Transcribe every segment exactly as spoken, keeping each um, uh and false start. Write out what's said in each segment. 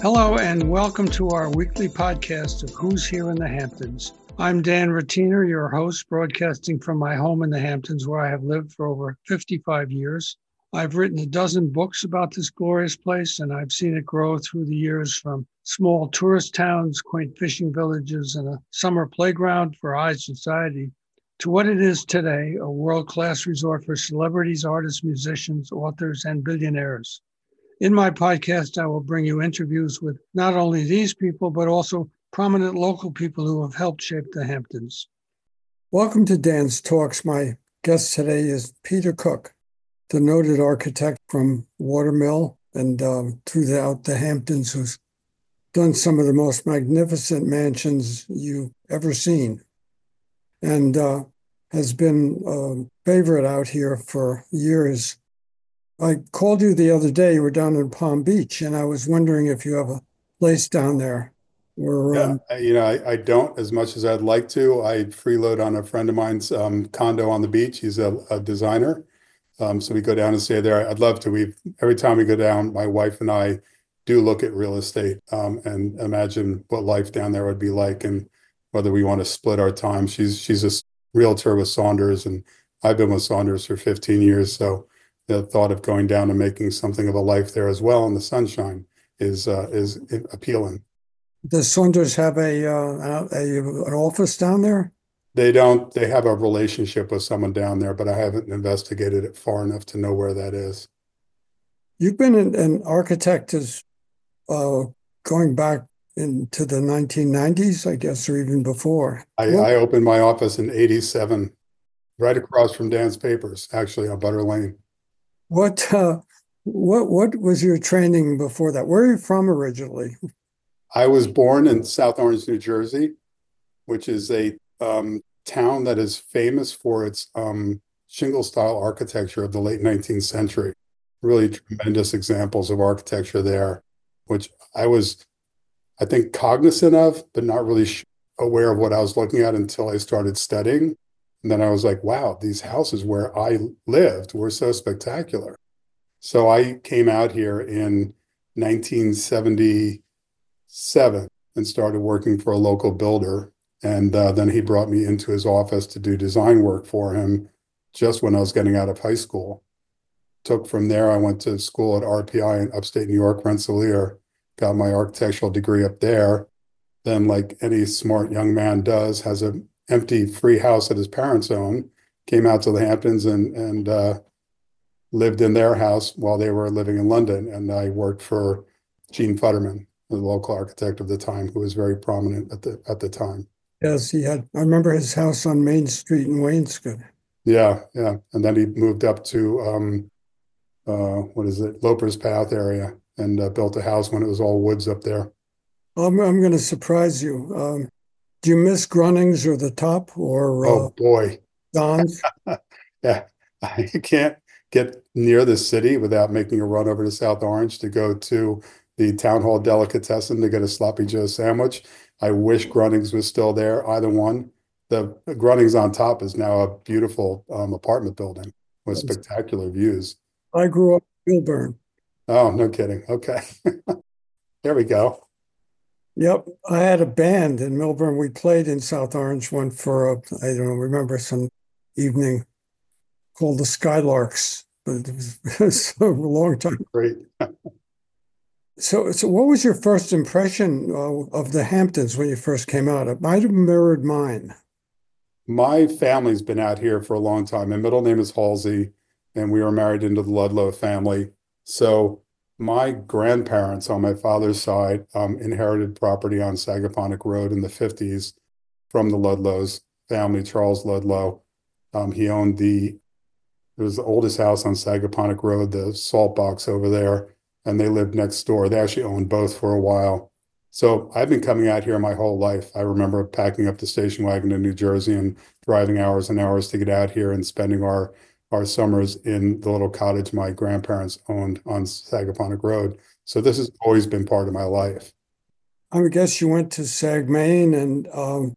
Hello and welcome to our weekly podcast of Who's Here in the Hamptons. I'm Dan Rattiner, your host, broadcasting from my home in the Hamptons, where I have lived for over fifty-five years. I've written a dozen books about this glorious place, and I've seen it grow through the years from small tourist towns, quaint fishing villages, and a summer playground for high society to what it is today, a world-class resort for celebrities, artists, musicians, authors, and billionaires. In my podcast, I will bring you interviews with not only these people, but also prominent local people who have helped shape the Hamptons. Welcome to Dan's Talks. My guest today is Peter Cook, the noted architect from Watermill and um, throughout the Hamptons, who's done some of the most magnificent mansions you've ever seen, and uh, has been a favorite out here for years. I called you the other day. You were down in Palm Beach, and I was wondering if you have a place down there. Where, Yeah, um, you know, I, I don't as much as I'd like to. I freeload on a friend of mine's um, condo on the beach. He's a, a designer. Um, so we go down and stay there. I'd love to. We every time we go down, my wife and I do look at real estate um, and imagine what life down there would be like and whether we want to split our time. She's she's a realtor with Saunders, and I've been with Saunders for fifteen years. So the thought of going down and making something of a life there as well in the sunshine is uh, is appealing. does Saunders have a, uh, a an office down there? They don't. They have a relationship with someone down there, but I haven't investigated it far enough to know where that is. You've been an, an architect as uh, going back into the nineteen nineties, I guess, or even before. I, What, I opened my office in eighty-seven, right across from Dan's Papers, actually on Butter Lane. what, uh, what, what was your training before that? Where are you from originally? I was born in South Orange, New Jersey, which is a um, town that is famous for its um, shingle-style architecture of the late nineteenth century. Really tremendous examples of architecture there, which I was, I think, cognizant of, but not really aware of what I was looking at until I started studying. And then I was like, wow, these houses where I lived were so spectacular. So I came out here in nineteen seventy-seven and started working for a local builder. And uh, then he brought me into his office to do design work for him just when I was getting out of high school. Took from there, I went to school at R P I in upstate New York, Rensselaer, got my architectural degree up there. Then, like any smart young man does, has an empty free house that his parents own, came out to the Hamptons and, and uh, lived in their house while they were living in London. And I worked for Gene Futterman, the local architect of the time, who was very prominent at the at the time. Yes, he had, I remember his house on Main Street in Wainscott. Yeah, yeah. And then he moved up to, um, uh, what is it, Loper's Path area and uh, built a house when it was all woods up there. I'm, I'm going to surprise you. Um, do you miss Grunnings or the Top or uh, Oh, boy. Don's? Yeah, I can't get near the city without making a run over to South Orange to go to the Town Hall Delicatessen to get a Sloppy Joe sandwich. I wish Grunnings was still there, either one. The Grunnings on top is now a beautiful um, apartment building with spectacular views. I grew up in Millburn. Oh, no kidding. Okay. There we go. Yep, I had a band in Millburn. We played in South Orange one for a, I don't know, remember some evening called the Skylarks, but it was, it was a long time. Great. So, so what was your first impression uh, of the Hamptons when you first came out? It might have mirrored mine. My family's been out here for a long time. My middle name is Halsey, and we were married into the Ludlow family. So my grandparents on my father's side um, inherited property on Sagaponack Road in the fifties from the Ludlows family, Charles Ludlow. Um, he owned the, it was the oldest house on Sagaponack Road, the salt box over there, and they lived next door. They actually owned both for a while. So I've been coming out here my whole life. I remember packing up the station wagon in New Jersey and driving hours and hours to get out here and spending our our summers in the little cottage my grandparents owned on Sagaponack Road. So this has always been part of my life. I guess you went to Sag Main, and um,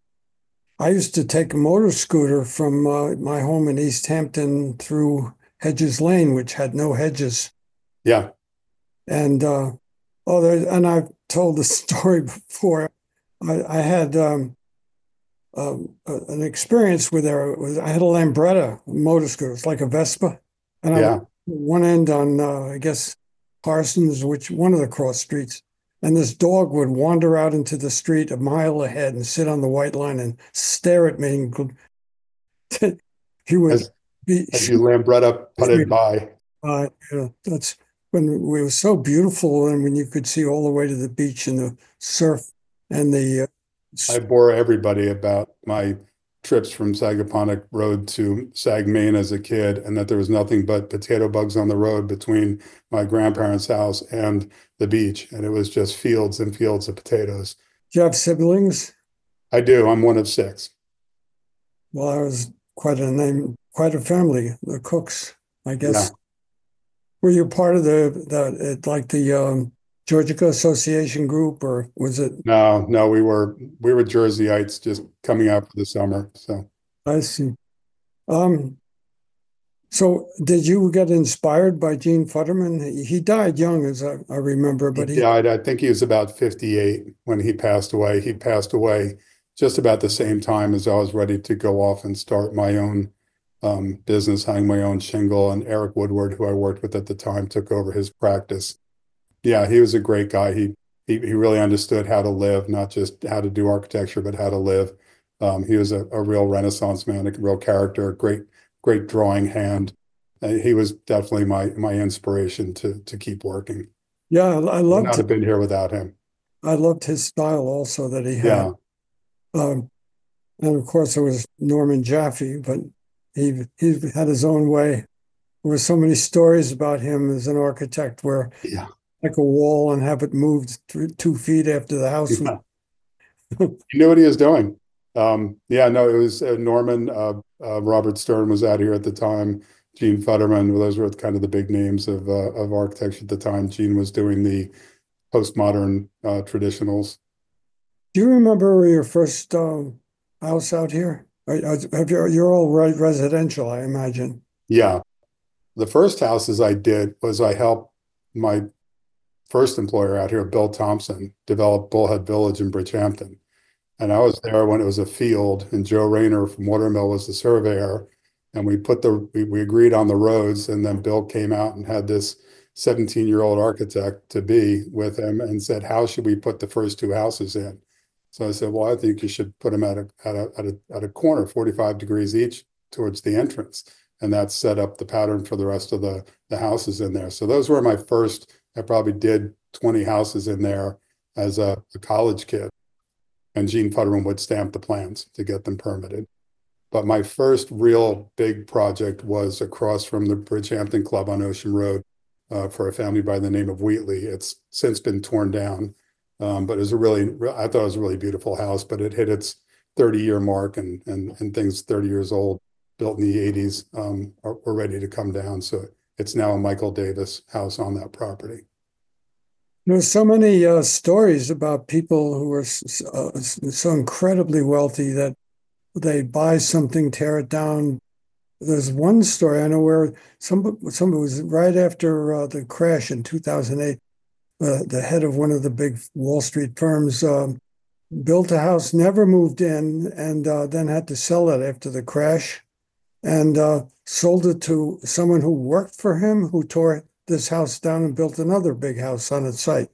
I used to take a motor scooter from uh, my home in East Hampton through Hedges Lane, which had no hedges. Yeah. And uh, Oh, there, and I've told the story before. I, I had um, um, a- an experience with there. Was I had a Lambretta motor scooter. It's like a Vespa, and I was Yeah. one end on uh, I guess Parsons, which one of the cross streets, and this dog would wander out into the street a mile ahead and sit on the white line and stare at me. And gl- he would As be as you Lambretta putted by. uh, you know, that's when it was so beautiful, and when you could see all the way to the beach and the surf and the uh, I bore everybody about my trips from Sagaponack Road to Sagmain as a kid, and that there was nothing but potato bugs on the road between my grandparents' house and the beach. And it was just fields and fields of potatoes. do you have siblings? I do. I'm one of six. Well, I was quite a name, quite a family, the Cooks, I Yeah. guess. Were you part of the the it, like the um, Georgia Association group, or was it? No, no, we were we were Jerseyites just coming out for the summer. So I see. Um, so did you get inspired by Gene Futterman? He, he died young, as I, I remember, he but he, died. I think he was about fifty-eight when he passed away. He passed away just about the same time as I was ready to go off and start my own um, business, hang my own shingle. And Eric Woodward, who I worked with at the time, took over his practice. Yeah, he was a great guy. He he, he really understood how to live, not just how to do architecture, but how to live. Um, he was a, a real Renaissance man, a real character, a great great drawing hand. Uh, he was definitely my my inspiration to to keep working. yeah, I I Would not loved have been here without him. I loved his style also that he had. Yeah, Um, and of course, there was Norman Jaffe, but he he had his own way. There were so many stories about him as an architect, where yeah, like a wall and have it moved th two feet after the house was. yeah. He knew what he was doing. Um, yeah, no, it was uh, Norman. Uh, uh, Robert Stern was out here at the time. Gene Futterman. Those were kind of the big names of uh, of architecture at the time. Gene was doing the postmodern uh, traditionals. Do you remember your first um, house out here? Are- are- Have you, you're all right residential, I imagine. Yeah, the first houses I did was I helped my first employer out here, Bill Thompson, develop Bullhead Village in Bridgehampton. And I was there when it was a field, and Joe Rayner from Watermill was the surveyor. And we put the we, we agreed on the roads, and then Bill came out and had this seventeen-year-old architect to be with him and said, "How should we put the first two houses in?" So I said, "Well, I think you should put them at a at a at a, at a corner, forty-five degrees each towards the entrance." And that set up the pattern for the rest of the the houses in there. So those were my first. I probably did twenty houses in there as a, a college kid, and Gene Futterman would stamp the plans to get them permitted. But my first real big project was across from the Bridgehampton Club on Ocean Road uh, for a family by the name of Wheatley. It's since been torn down, um, but it was a really, I thought it was a really beautiful house, but it hit its thirty year mark, and and and things thirty years old, built in the eighties, um, are, were ready to come down. So it's now a Michael Davis house on that property. There's so many uh, stories about people who are s- uh, so incredibly wealthy that they buy something, tear it down. There's one story I know where some somebody was right after uh, the crash in two thousand eight. Uh, the head of one of the big Wall Street firms um, built a house, never moved in, and uh, then had to sell it after the crash, and uh, sold it to someone who worked for him, who tore this house down and built another big house on its site.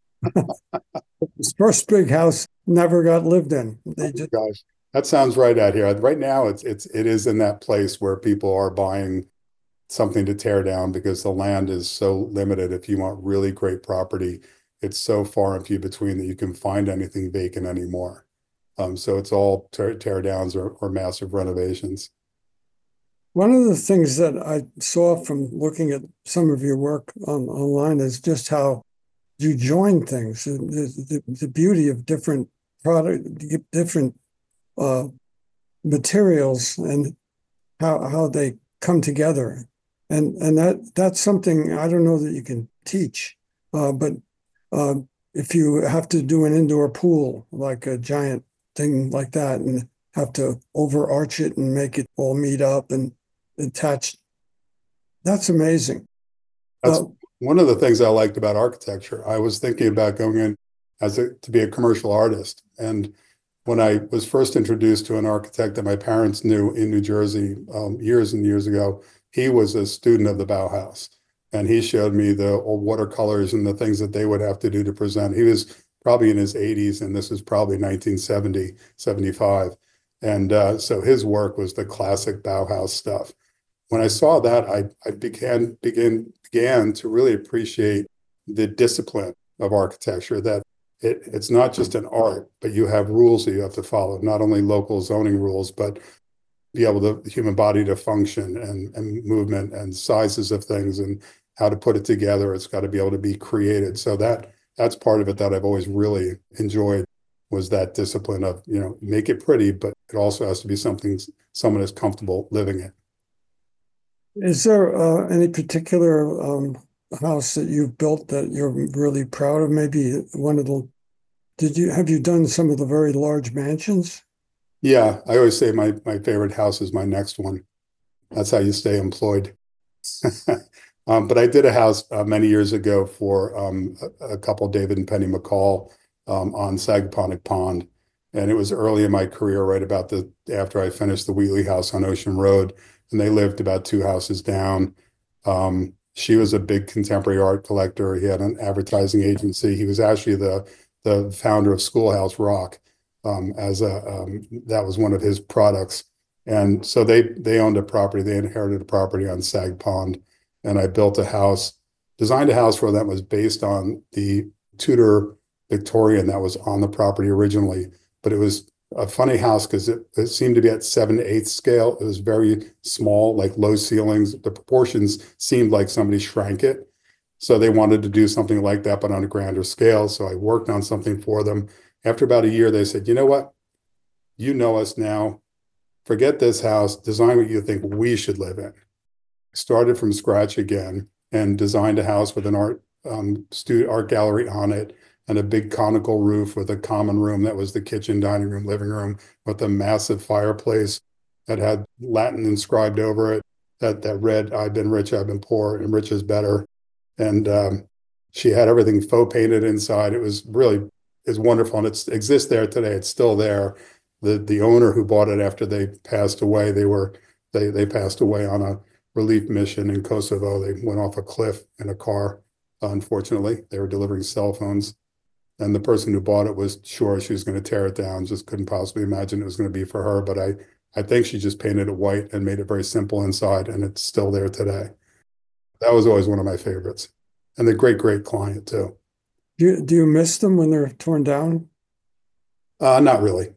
His first big house never got lived in. Oh They my just gosh, that sounds right out here. Right now, it's it's it is in that place where people are buying something to tear down because the land is so limited. If you want really great property, it's so far and few between that you can find anything vacant anymore. Um, so it's all tear, tear downs or, or massive renovations. one of the things that I saw from looking at some of your work on, online is just how you join things, the, the, the beauty of different product, different uh, materials, and how how they come together, and and that that's something I don't know that you can teach, uh, but uh, if you have to do an indoor pool, like a giant thing like that, and have to overarch it and make it all meet up and attach, that's amazing. That's Uh, one of the things I liked about architecture, I was thinking about going in as a, to be a commercial artist. And when I was first introduced to an architect that my parents knew in New Jersey um, years and years ago, he was a student of the Bauhaus. And he showed me the old watercolors and the things that they would have to do to present. He was probably in his eighties, and this was probably nineteen seventy, seventy-five. And uh, so his work was the classic Bauhaus stuff. When I saw that, I, I began, began, began to really appreciate the discipline of architecture, that it, it's not just an art, but you have rules that you have to follow, not only local zoning rules, but be able to the human body to function and, and movement and sizes of things and how to put it together. It's got to be able to be created. So that that's part of it that I've always really enjoyed, was that discipline of, you know, make it pretty, but it also has to be something someone is comfortable living in. Is there uh, any particular um, house that you've built that you're really proud of? Maybe one of the, did you, have you done some of the very large mansions? Yeah, I always say my my favorite house is my next one. That's how you stay employed. um, but I did a house uh, many years ago for um, a, a couple, David and Penny McCall, um, on Sagaponack Pond, and it was early in my career, right about the after I finished the Wheatley house on Ocean Road, and they lived about two houses down. Um, she was a big contemporary art collector. He had an advertising agency. He was actually the the founder of Schoolhouse Rock. Um, as a um, that was one of his products, and so they they owned a property. They inherited a property on Sag Pond, and I built a house, designed a house for them that was based on the Tudor Victorian that was on the property originally. But it was a funny house because it, it seemed to be at seven to eighth scale. It was very small, like low ceilings. The proportions seemed like somebody shrank it, so they wanted to do something like that, but on a grander scale. So I worked on something for them. After about a year, they said, you know what? You know us now. Forget this house. Design what you think we should live in. Started from scratch again and designed a house with an art um, studio, art gallery on it, and a big conical roof with a common room that was the kitchen, dining room, living room, with a massive fireplace that had Latin inscribed over it that that read, "I've been rich, I've been poor, and rich is better." And um, she had everything faux painted inside. It was really is wonderful, and it exists there today. It's still there. The the owner who bought it after they passed away, they were they they passed away on a relief mission in Kosovo. They went off a cliff in a car. Unfortunately, they were delivering cell phones, and the person who bought it was sure she was going to tear it down. Just couldn't possibly imagine it was going to be for her. But I I think she just painted it white and made it very simple inside, and it's still there today. That was always one of my favorites, and the great great client too. Do you, do you miss them when they're torn down? Uh, not really.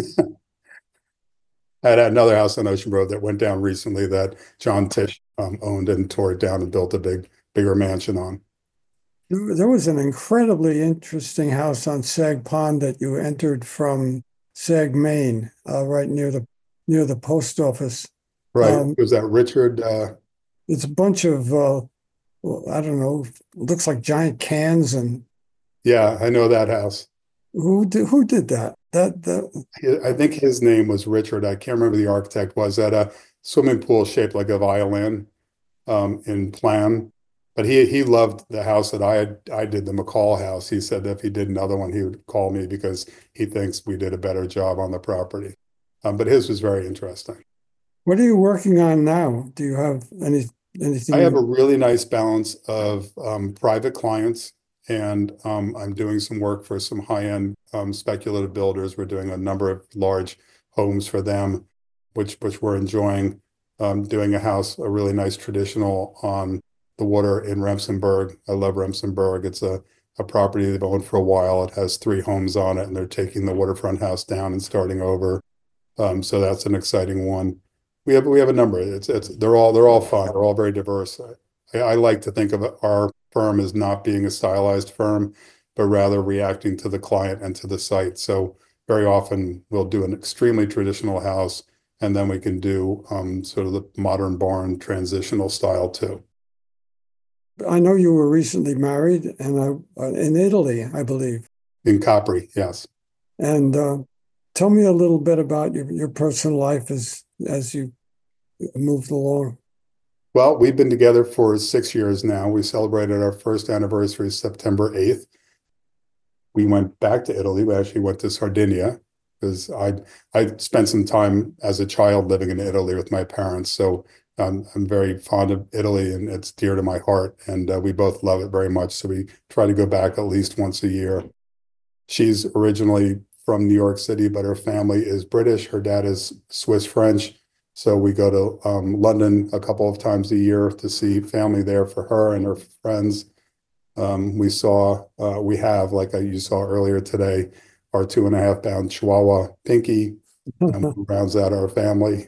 I had another house on Ocean Road that went down recently that John Tisch um, owned and tore it down and built a big, bigger mansion on. There was an incredibly interesting house on Sag Pond that you entered from Sag, Maine, uh, right near the near the post office. Right. Um, Was that Richard? Uh, it's a bunch of uh, well, I don't know, looks like giant cans. And yeah, I know that house. who did who did that? That that I think his name was Richard. I can't remember the architect was at a swimming pool shaped like a violin um, in plan. But he he loved the house that I had. I did the McCall house. He said that if he did another one, he would call me because he thinks we did a better job on the property. Um, but his was very interesting. What are you working on now? Do you have any anything? I have a really nice balance of um, private clients, and um, I'm doing some work for some high-end um, speculative builders. We're doing a number of large homes for them, which which we're enjoying. Um, doing a house, a really nice traditional on the water in Remsenburg. I love Remsenburg. It's a, a property they've owned for a while. It has three homes on it, and they're taking the waterfront house down and starting over. Um, so that's an exciting one. We have we have a number. It's it's they're all they're all fun. They're all very diverse. I, I like to think of our firm as not being a stylized firm, but rather reacting to the client and to the site. So very often we'll do an extremely traditional house, and then we can do um, sort of the modern barn transitional style too. I know you were recently married, and I, in Italy, I believe. In Capri, yes. And uh, tell me a little bit about your, your personal life as as you moved along. Well, we've been together for six years now. We celebrated our first anniversary September eighth. We went back to Italy. We actually went to Sardinia because I I spent some time as a child living in Italy with my parents. So um, I'm very fond of Italy and it's dear to my heart. And uh, we both love it very much. So we try to go back at least once a year. She's originally from New York City, but her family is British. Her dad is Swiss French. So we go to um, London a couple of times a year to see family there for her and her friends. Um, we saw, uh, we have, like you saw earlier today, our two and a half pound Chihuahua Pinky, um, who rounds out our family.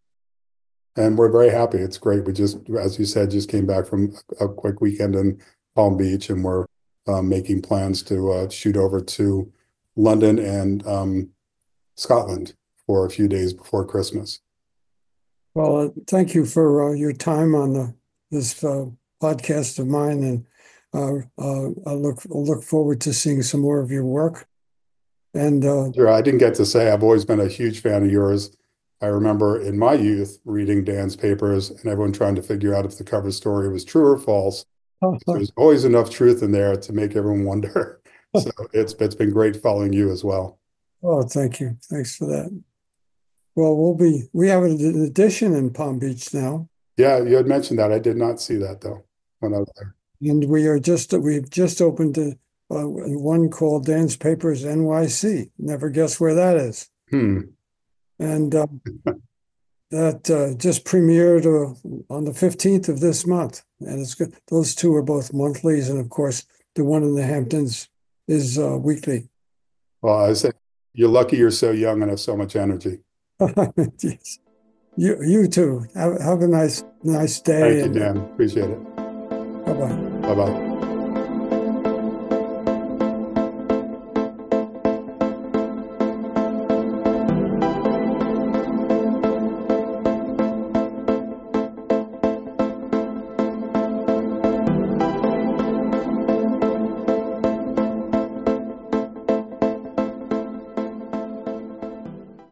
And we're very happy. It's great. We just, as you said, just came back from a quick weekend in Palm Beach, and we're uh, making plans to uh, shoot over to London and um, Scotland for a few days before Christmas. Well, uh, thank you for uh, your time on the, this uh, podcast of mine, and uh, uh, I look I look forward to seeing some more of your work. And uh, sure, I didn't get to say I've always been a huge fan of yours. I remember in my youth reading Dan's papers and everyone trying to figure out if the cover story was true or false. There's always enough truth in there to make everyone wonder. So it's it's been great following you as well. Oh, thank you. Thanks for that. Well, we'll be we have an edition in Palm Beach now. Yeah, you had mentioned that. I did not see that though when I was there. And we are just we've just opened a, uh, one called Dan's Papers N Y C. Never guess where that is. Hmm. And uh, that uh, just premiered uh, on the fifteenth of this month. And it's good. Those two are both monthlies, and of course, the one in the Hamptons is uh, weekly. Well, I said you're lucky you're so young and have so much energy. Yes. You you too. Have, have a nice nice day. Thank you, Dan. Appreciate it. Bye bye. Bye bye.